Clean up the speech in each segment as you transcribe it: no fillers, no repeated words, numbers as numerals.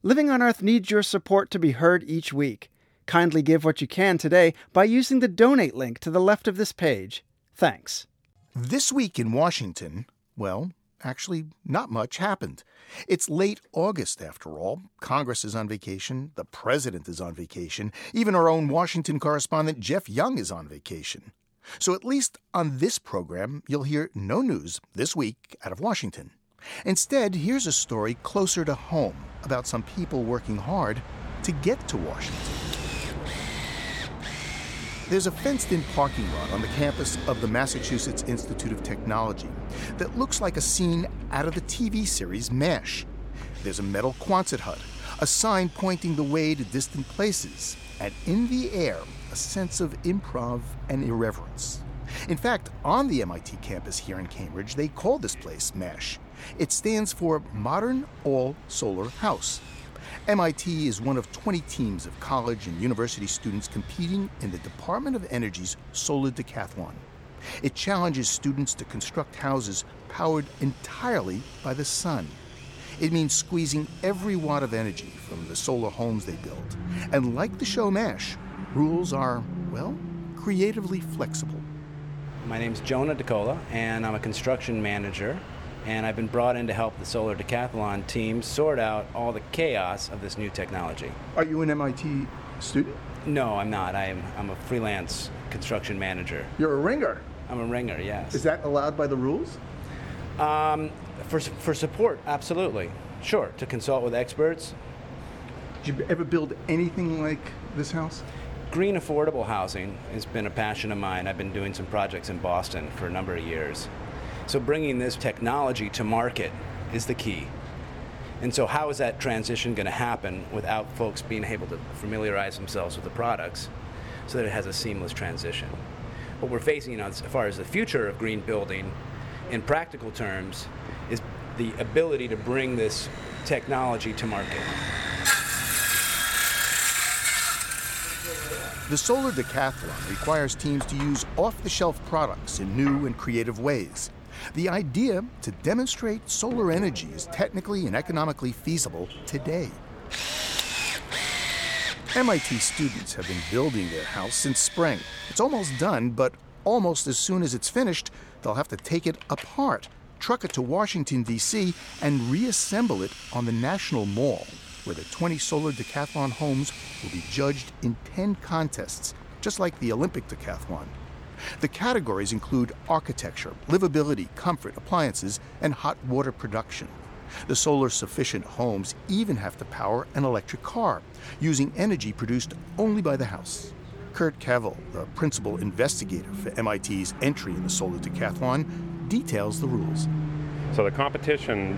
Living on Earth needs your support to be heard each week. Kindly give what you can today by using the donate link to the left of this page. Thanks. This week in Washington, well, actually, not much happened. It's late August, after all. Congress is on vacation. The president is on vacation. Even our own Washington correspondent, Jeff Young, is on vacation. So at least on this program, you'll hear no news this week out of Washington. Instead, here's a story closer to home about some people working hard to get to Washington. There's a fenced-in parking lot on the campus of the Massachusetts Institute of Technology that looks like a scene out of the TV series MASH. There's a metal Quonset hut, a sign pointing the way to distant places, and in the air, a sense of improv and irreverence. In fact, on the MIT campus here in Cambridge, they call this place MASH. It stands for Modern All-Solar House. MIT is one of 20 teams of college and university students competing in the Department of Energy's Solar Decathlon. It challenges students to construct houses powered entirely by the sun. It means squeezing every watt of energy from the solar homes they build. And like the show MASH, rules are, well, creatively flexible. My name's Jonah DeCola, and I'm a construction manager. And I've been brought in to help the Solar Decathlon team sort out all the chaos of this new technology. Are you an MIT student? No, I'm not. I'm a freelance construction manager. You're a ringer? I'm a ringer, yes. Is that allowed by the rules? For support, absolutely. Sure, to consult with experts. Did you ever build anything like this house? Green affordable housing has been a passion of mine. I've been doing some projects in Boston for a number of years. So bringing this technology to market is the key. And so how is that transition going to happen without folks being able to familiarize themselves with the products so that it has a seamless transition? What we're facing, as far as the future of green building, in practical terms, is the ability to bring this technology to market. The Solar Decathlon requires teams to use off-the-shelf products in new and creative ways. The idea to demonstrate solar energy is technically and economically feasible today. MIT students have been building their house since spring. It's almost done, but almost as soon as it's finished, they'll have to take it apart, truck it to Washington, D.C., and reassemble it on the National Mall, where the 20 Solar Decathlon homes will be judged in 10 contests, just like the Olympic Decathlon. The categories include architecture, livability, comfort, appliances, and hot water production. The solar-sufficient homes even have to power an electric car, using energy produced only by the house. Kurt Cavill, the principal investigator for MIT's entry in the Solar Decathlon, details the rules. So the competition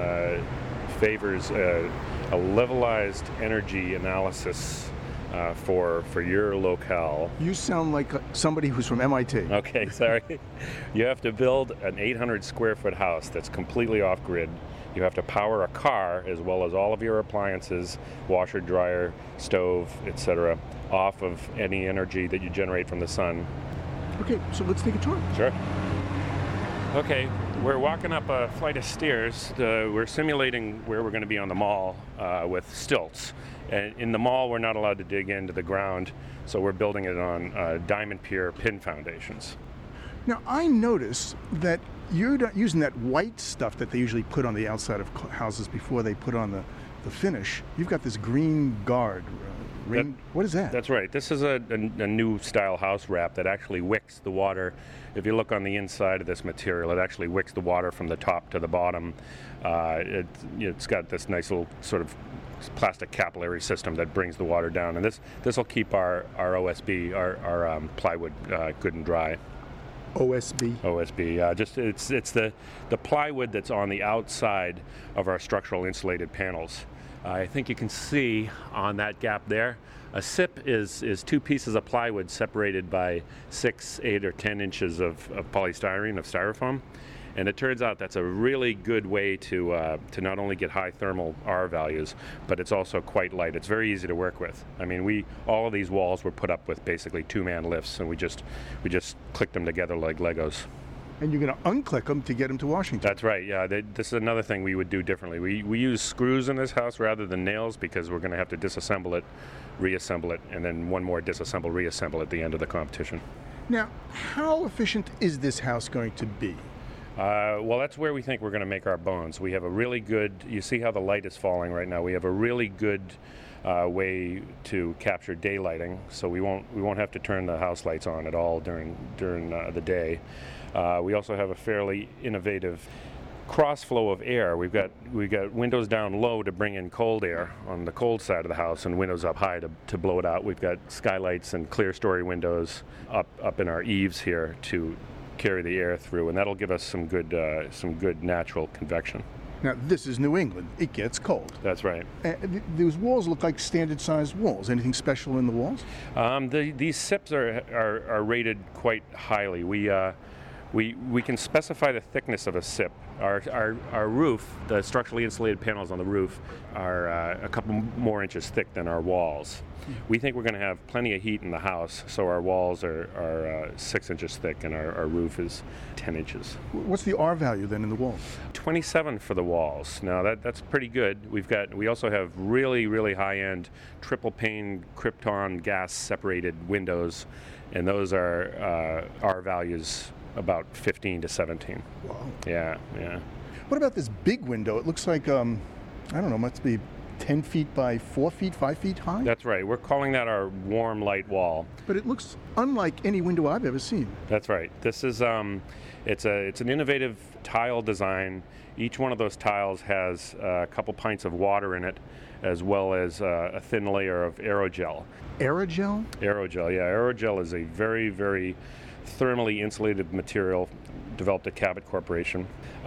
favors a levelized energy analysis for your locale. You sound like somebody who's from MIT. Okay, sorry. You have to build an 800 square foot house that's completely off-grid. You have to power a car as well as all of your appliances, washer, dryer, stove, etc., off of any energy that you generate from the sun. Okay, so let's take a tour. Sure. Okay, we're walking up a flight of stairs. We're simulating where we're going to be on the mall with stilts. And in the mall, we're not allowed to dig into the ground, so we're building it on diamond pier pin foundations. Now, I notice that you're not using that white stuff that they usually put on the outside of houses before they put on the finish. You've got this green guard. What is that? That's right. This is a new style house wrap that actually wicks the water. If you look on the inside of this material, it actually wicks the water from the top to the bottom. It's got this nice little sort of plastic capillary system that brings the water down, and this will keep our OSB, our plywood, good and dry. OSB. OSB. It's the plywood that's on the outside of our structural insulated panels. I think you can see on that gap there, a SIP is two pieces of plywood separated by 6, 8, or 10 inches of polystyrene, of styrofoam. And it turns out that's a really good way to not only get high thermal R values, but it's also quite light. It's very easy to work with. I mean, all of these walls were put up with basically 2-man lifts, and we just clicked them together like Legos. And you're going to unclick them to get them to Washington. That's right, yeah. This is another thing we would do differently. We use screws in this house rather than nails because we're going to have to disassemble it, reassemble it, and then one more disassemble, reassemble at the end of the competition. Now, how efficient is this house going to be? Well, that's where we think we're going to make our bones. We have a really good, you see how the light is falling right now. We have a really good way to capture daylighting, so we won't have to turn the house lights on at all during the day. We also have a fairly innovative cross flow of air. We've got windows down low to bring in cold air on the cold side of the house, and windows up high to blow it out. We've got skylights and clear story windows up in our eaves here to carry the air through, and that'll give us some good natural convection. Now, this is New England. It gets cold. That's right. Those walls look like standard-sized walls. Anything special in the walls? These SIPs are rated quite highly. We can specify the thickness of a SIP. Our roof, the structurally insulated panels on the roof, are a couple more inches thick than our walls. We think we're going to have plenty of heat in the house, so our walls are 6 inches thick and our roof is 10 inches. What's the R value then in the walls? 27 for the walls. Now that's pretty good. We also have really, really high-end triple pane Krypton gas separated windows, and those are R values about 15 to 17. Wow. Yeah. What about this big window? It looks like, I don't know, must be 10 feet by 4 feet, 5 feet high? That's right. We're calling that our warm light wall. But it looks unlike any window I've ever seen. That's right. This is, it's an innovative tile design. Each one of those tiles has a couple pints of water in it, as well as a thin layer of aerogel. Aerogel? Aerogel, yeah. Aerogel is a very, very thermally insulated material developed at Cabot Corporation.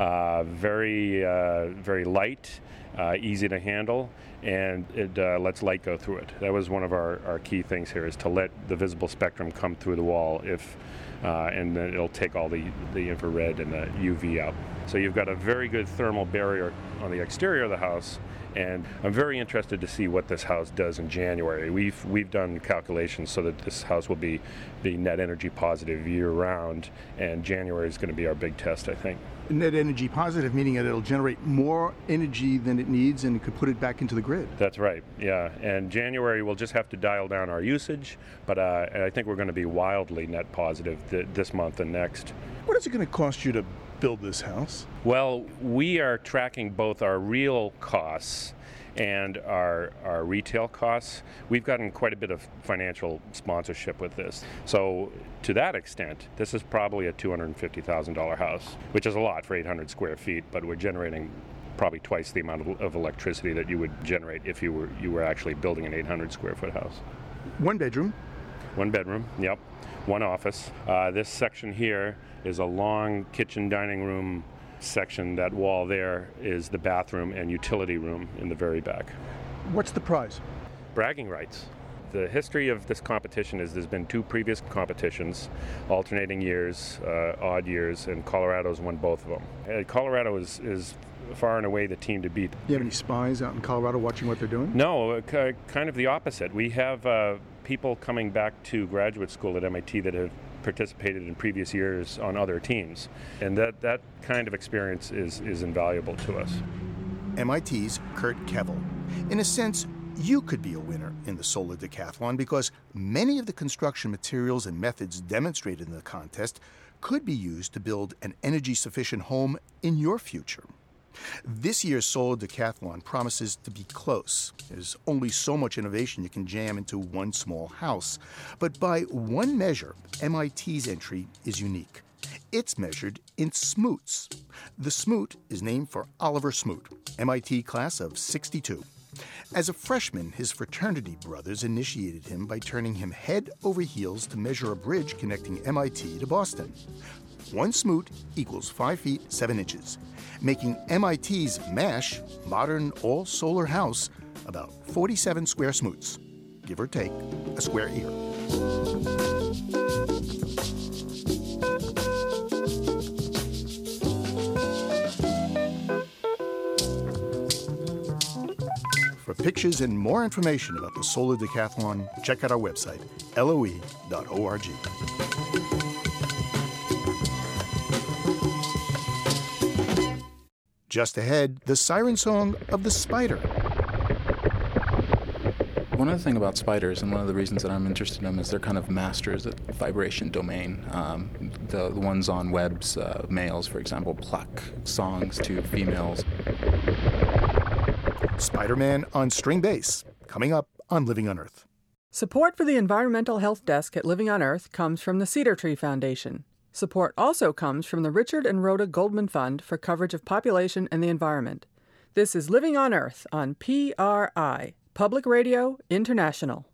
Very light, easy to handle, and it lets light go through it. That was one of our key things here, is to let the visible spectrum come through the wall, and then it'll take all the infrared and the UV out. So you've got a very good thermal barrier on the exterior of the house, and I'm very interested to see what this house does in January. We've done calculations so that this house will be net energy positive year-round, and January is going to be our big test, I think. Net energy positive, meaning that it'll generate more energy than it needs and could put it back into the grid. That's right, yeah. And January we'll just have to dial down our usage, but I think we're going to be wildly net positive this month and next. What is it going to cost you to build this house? Well, we are tracking both our real costs and our retail costs. We've gotten quite a bit of financial sponsorship with this. So to that extent, this is probably a $250,000 house, which is a lot for 800 square feet, but we're generating probably twice the amount of electricity that you would generate if you were actually building an 800 square foot house. One bedroom? One bedroom, yep. One office. This section here is a long kitchen dining room section. That wall there is the bathroom and utility room in the very back. What's the prize? Bragging rights. The history of this competition is there's been 2 previous competitions, alternating years, odd years, and Colorado's won both of them. Colorado is far and away the team to beat. Do you have any spies out in Colorado watching what they're doing? No, kind of the opposite. We have people coming back to graduate school at MIT that have participated in previous years on other teams, and that kind of experience is invaluable to us. MIT's Kurt Kevel. In a sense, you could be a winner in the solar decathlon because many of the construction materials and methods demonstrated in the contest could be used to build an energy-sufficient home in your future. This year's solar decathlon promises to be close. There's only so much innovation you can jam into one small house. But by one measure, MIT's entry is unique. It's measured in smoots. The smoot is named for Oliver Smoot, MIT class of '62. As a freshman, his fraternity brothers initiated him by turning him head over heels to measure a bridge connecting MIT to Boston. 1 smoot equals 5 feet 7 inches, making MIT's MASH, modern all-solar house, about 47 square smoots, give or take a square ear. For pictures and more information about the Solar Decathlon, check out our website, loe.org. Just ahead, the siren song of the spider. One other thing about spiders, and one of the reasons that I'm interested in them, is they're kind of masters at the vibration domain. The ones on webs, males, for example, pluck songs to females. Spider-Man on string bass, coming up on Living on Earth. Support for the Environmental Health Desk at Living on Earth comes from the Cedar Tree Foundation. Support also comes from the Richard and Rhoda Goldman Fund for coverage of population and the environment. This is Living on Earth on PRI, Public Radio International.